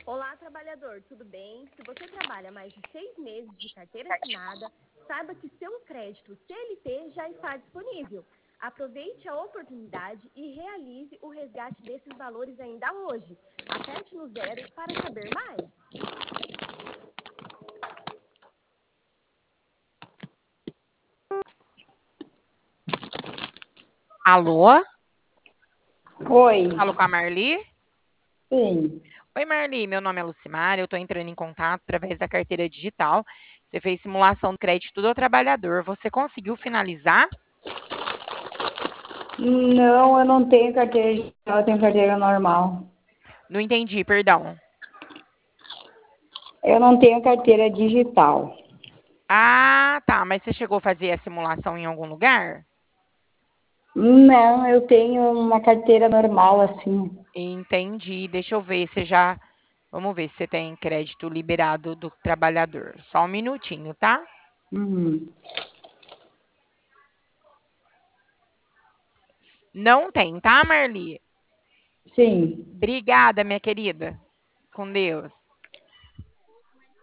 Olá, trabalhador, tudo bem? Se você trabalha mais de 6 meses de carteira assinada, saiba que seu crédito CLT já está disponível. Aproveite a oportunidade e realize o resgate desses valores ainda hoje. Aperte no 0 para saber mais. Alô? Oi, Falo com a Marli? sim. Oi, Marli, meu nome é Lucimar, eu estou entrando em contato através da carteira digital. Você fez simulação do crédito do trabalhador. Você conseguiu finalizar? Não, eu não tenho carteira digital, eu tenho carteira normal. Não entendi, perdão. Eu não tenho carteira digital. Ah, tá, mas você chegou a fazer a simulação em algum lugar? Não, eu tenho uma carteira normal, assim. Entendi. Deixa eu ver se já. Vamos ver se você tem crédito liberado do trabalhador. Só um minutinho, tá? Uhum. Não tem, tá, Marli? Sim. Obrigada, minha querida. Com Deus.